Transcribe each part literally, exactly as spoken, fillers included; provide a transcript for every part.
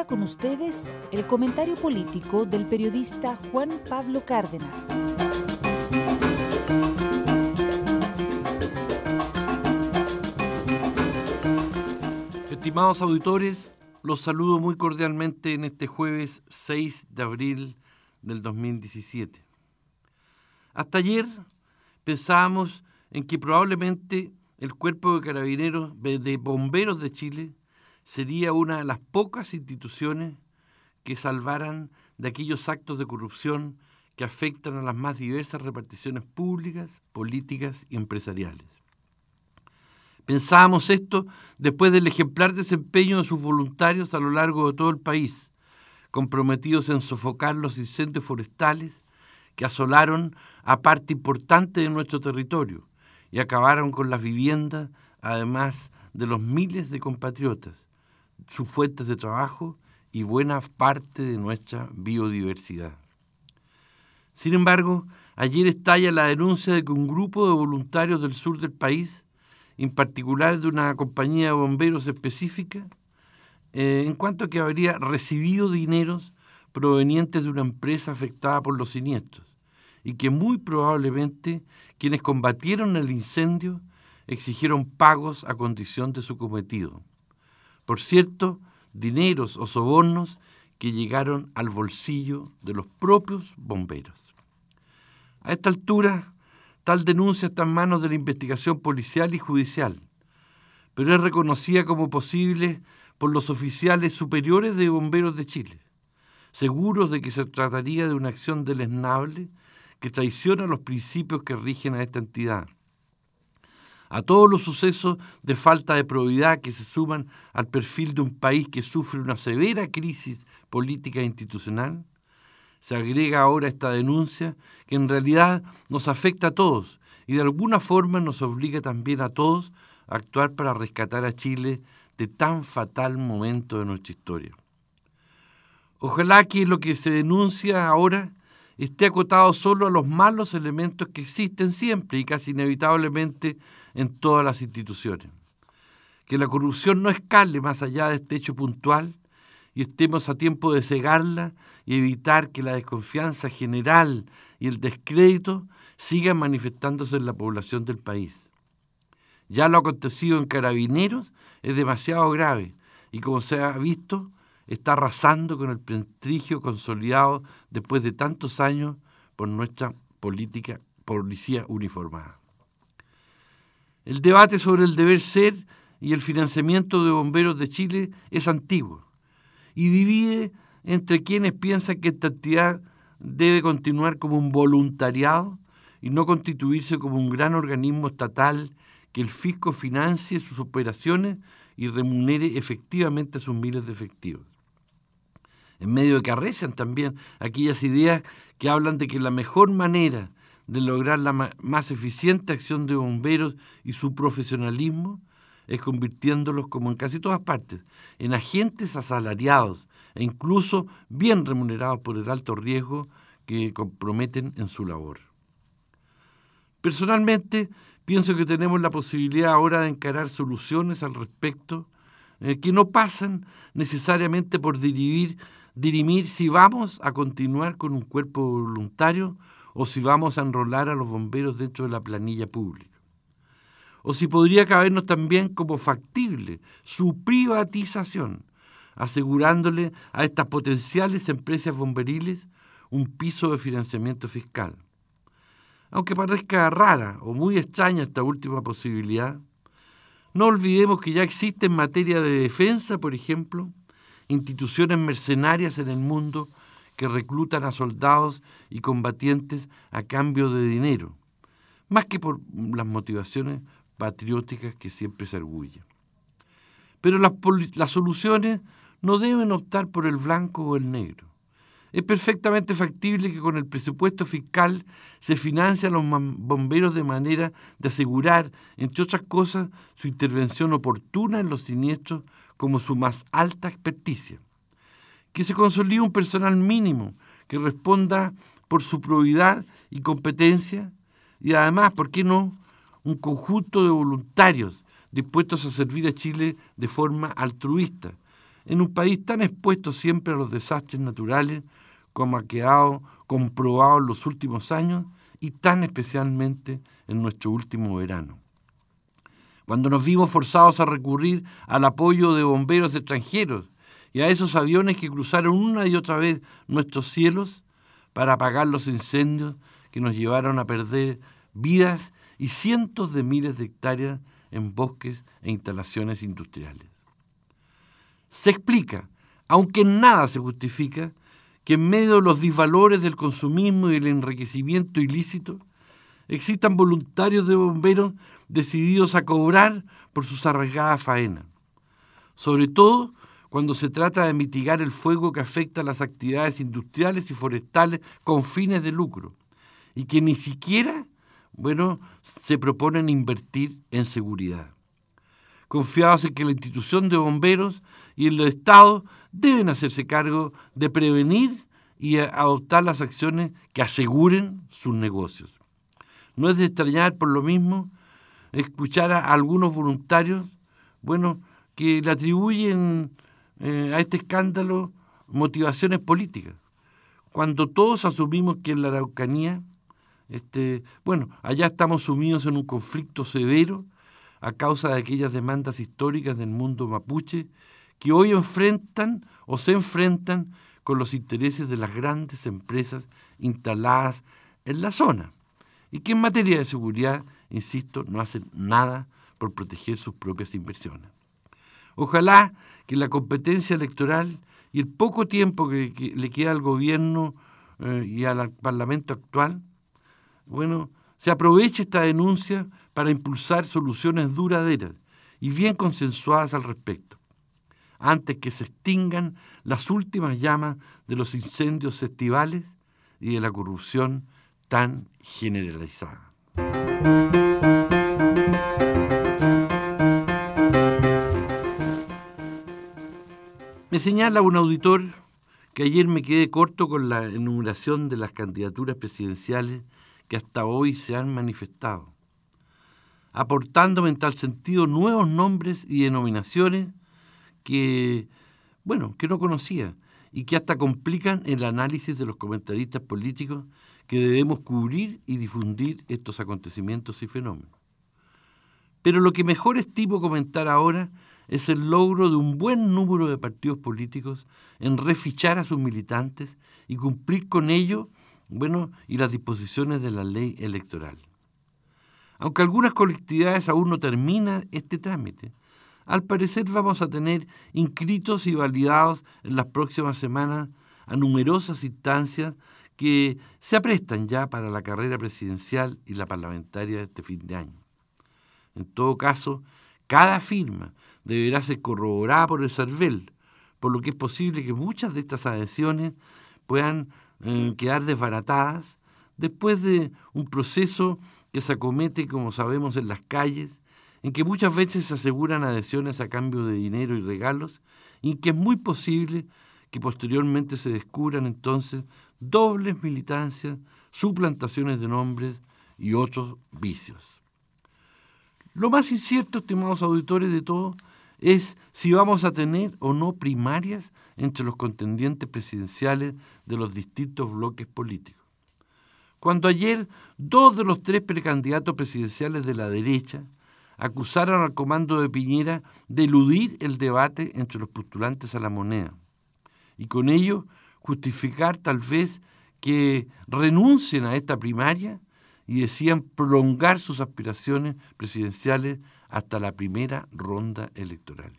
ahora con ustedes el comentario político del periodista Juan Pablo Cárdenas. Estimados auditores, los saludo muy cordialmente en este jueves seis de abril del dos mil diecisiete. Hasta ayer pensábamos en que probablemente el Cuerpo de Carabineros de Bomberos de Chile sería una de las pocas instituciones que salvaran de aquellos actos de corrupción que afectan a las más diversas reparticiones públicas, políticas y empresariales. Pensábamos esto después del ejemplar desempeño de sus voluntarios a lo largo de todo el país, comprometidos en sofocar los incendios forestales que asolaron a parte importante de nuestro territorio y acabaron con las viviendas, además de los miles de compatriotas, sus fuentes de trabajo y buena parte de nuestra biodiversidad. Sin embargo, ayer estalla la denuncia de que un grupo de voluntarios del sur del país, en particular de una compañía de bomberos específica, eh, en cuanto a que habría recibido dineros provenientes de una empresa afectada por los siniestros y que muy probablemente quienes combatieron el incendio exigieron pagos a condición de su cometido. Por cierto, dineros o sobornos que llegaron al bolsillo de los propios bomberos. A esta altura, tal denuncia está en manos de la investigación policial y judicial, pero es reconocida como posible por los oficiales superiores de Bomberos de Chile, seguros de que se trataría de una acción deleznable que traiciona los principios que rigen a esta entidad. A todos los sucesos de falta de probidad que se suman al perfil de un país que sufre una severa crisis política e institucional, se agrega ahora esta denuncia que en realidad nos afecta a todos y de alguna forma nos obliga también a todos a actuar para rescatar a Chile de tan fatal momento de nuestra historia. Ojalá que lo que se denuncia ahora esté acotado solo a los malos elementos que existen siempre y casi inevitablemente en todas las instituciones. Que la corrupción no escale más allá de este hecho puntual y estemos a tiempo de cegarla y evitar que la desconfianza general y el descrédito sigan manifestándose en la población del país. Ya lo acontecido en Carabineros es demasiado grave y, como se ha visto, está arrasando con el prestigio consolidado después de tantos años por nuestra política policía uniformada. El debate sobre el deber ser y el financiamiento de Bomberos de Chile es antiguo y divide entre quienes piensan que esta entidad debe continuar como un voluntariado y no constituirse como un gran organismo estatal que el fisco financie sus operaciones y remunere efectivamente a sus miles de efectivos. En medio de que arrecian también aquellas ideas que hablan de que la mejor manera de lograr la ma- más eficiente acción de bomberos y su profesionalismo es convirtiéndolos, como en casi todas partes, en agentes asalariados e incluso bien remunerados por el alto riesgo que comprometen en su labor. Personalmente, pienso que tenemos la posibilidad ahora de encarar soluciones al respecto eh, que no pasan necesariamente por dirimir dirimir si vamos a continuar con un cuerpo voluntario o si vamos a enrolar a los bomberos dentro de la planilla pública. O si podría cabernos también como factible su privatización, asegurándole a estas potenciales empresas bomberiles un piso de financiamiento fiscal. Aunque parezca rara o muy extraña esta última posibilidad, no olvidemos que ya existe en materia de defensa, por ejemplo, instituciones mercenarias en el mundo que reclutan a soldados y combatientes a cambio de dinero, más que por las motivaciones patrióticas que siempre se arguyen. Pero las, las soluciones no deben optar por el blanco o el negro. Es perfectamente factible que con el presupuesto fiscal se financie a los bomberos de manera de asegurar, entre otras cosas, su intervención oportuna en los siniestros como su más alta experticia. Que se consolide un personal mínimo que responda por su probidad y competencia y además, ¿por qué no?, un conjunto de voluntarios dispuestos a servir a Chile de forma altruista, en un país tan expuesto siempre a los desastres naturales como ha quedado comprobado en los últimos años y tan especialmente en nuestro último verano, cuando nos vimos forzados a recurrir al apoyo de bomberos extranjeros y a esos aviones que cruzaron una y otra vez nuestros cielos para apagar los incendios que nos llevaron a perder vidas y cientos de miles de hectáreas en bosques e instalaciones industriales. Se explica, aunque en nada se justifica, que en medio de los disvalores del consumismo y el enriquecimiento ilícito existan voluntarios de bomberos decididos a cobrar por sus arriesgadas faenas, sobre todo cuando se trata de mitigar el fuego que afecta a las actividades industriales y forestales con fines de lucro, y que ni siquiera, bueno, se proponen invertir en seguridad. Confiados en que la institución de bomberos y el Estado deben hacerse cargo de prevenir y adoptar las acciones que aseguren sus negocios. No es de extrañar, por lo mismo, escuchar a algunos voluntarios, bueno, que le atribuyen eh, a este escándalo motivaciones políticas, cuando todos asumimos que en la Araucanía, este, bueno, allá estamos sumidos en un conflicto severo a causa de aquellas demandas históricas del mundo mapuche que hoy enfrentan o se enfrentan con los intereses de las grandes empresas instaladas en la zona y que en materia de seguridad, insisto, no hacen nada por proteger sus propias inversiones. Ojalá que la competencia electoral y el poco tiempo que, que le queda al gobierno eh, y al Parlamento actual, bueno, se aproveche esta denuncia para impulsar soluciones duraderas y bien consensuadas al respecto, antes que se extingan las últimas llamas de los incendios estivales y de la corrupción tan generalizada. Me señala un auditor que ayer me quedé corto con la enumeración de las candidaturas presidenciales que hasta hoy se han manifestado, aportándome en tal sentido nuevos nombres y denominaciones que, bueno, que no conocía y que hasta complican el análisis de los comentaristas políticos que debemos cubrir y difundir estos acontecimientos y fenómenos. Pero lo que mejor estimo comentar ahora es el logro de un buen número de partidos políticos en refichar a sus militantes y cumplir con ello, bueno, y las disposiciones de la ley electoral. Aunque algunas colectividades aún no terminan este trámite, al parecer vamos a tener inscritos y validados en las próximas semanas a numerosas instancias que se aprestan ya para la carrera presidencial y la parlamentaria de este fin de año. En todo caso, cada firma deberá ser corroborada por el CERVEL, por lo que es posible que muchas de estas adhesiones puedan eh, quedar desbaratadas después de un proceso que se acomete, como sabemos, en las calles, en que muchas veces se aseguran adhesiones a cambio de dinero y regalos, y en que es muy posible que posteriormente se descubran entonces dobles militancias, suplantaciones de nombres y otros vicios. Lo más incierto, estimados auditores, de todo es si vamos a tener o no primarias entre los contendientes presidenciales de los distintos bloques políticos. Cuando ayer dos de los tres precandidatos presidenciales de la derecha acusaron al comando de Piñera de eludir el debate entre los postulantes a la moneda y con ello justificar tal vez que renuncien a esta primaria y decían prolongar sus aspiraciones presidenciales hasta la primera ronda electoral.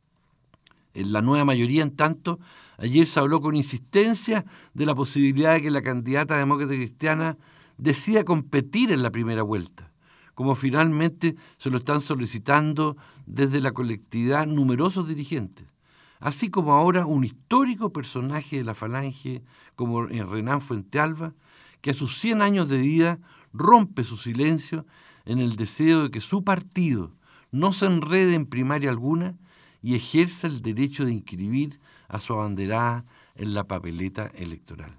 En la nueva mayoría, en tanto, ayer se habló con insistencia de la posibilidad de que la candidata demócrata cristiana decida competir en la primera vuelta, como finalmente se lo están solicitando desde la colectividad numerosos dirigentes, así como ahora un histórico personaje de la falange como Renán Fuentealba, que a sus cien años de vida rompe su silencio en el deseo de que su partido no se enrede en primaria alguna y ejerza el derecho de inscribir a su abanderada en la papeleta electoral.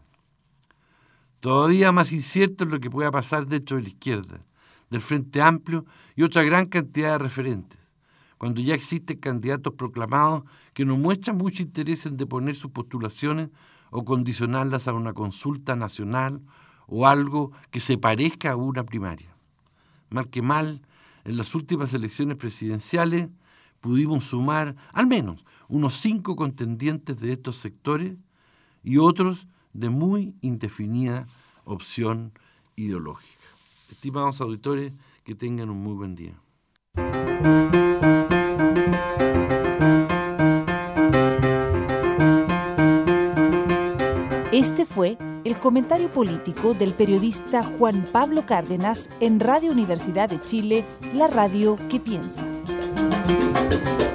Todavía más incierto es lo que pueda pasar dentro de la izquierda, del Frente Amplio y otra gran cantidad de referentes, cuando ya existen candidatos proclamados que no muestran mucho interés en deponer sus postulaciones o condicionarlas a una consulta nacional o algo que se parezca a una primaria. Mal que mal, en las últimas elecciones presidenciales pudimos sumar al menos unos cinco contendientes de estos sectores y otros de muy indefinida opción ideológica. Estimados auditores, que tengan un muy buen día. Este fue el comentario político del periodista Juan Pablo Cárdenas en Radio Universidad de Chile, la radio que piensa.